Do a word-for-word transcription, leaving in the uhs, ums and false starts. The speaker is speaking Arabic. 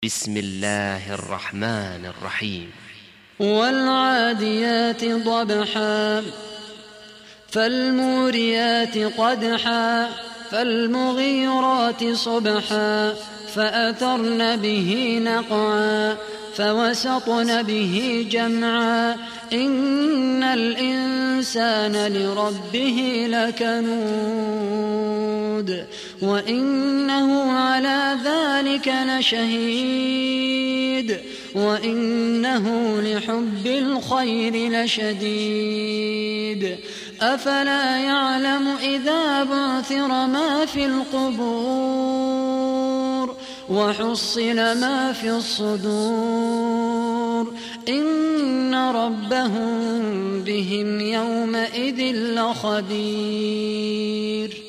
بسم الله الرحمن الرحيم. والعاديات ضبحا فالموريات قدحا فالمغيرات صبحا فأثرن به نقعا فوسطن به جمعا إن الإنسان لربه لكنود وإنه على ذلك لشهيد وإنه لحب الخير لشديد أفلا يعلم إذا بعثر ما في القبور وحصل ما في الصدور إن ربهم بهم يومئذ لخبير.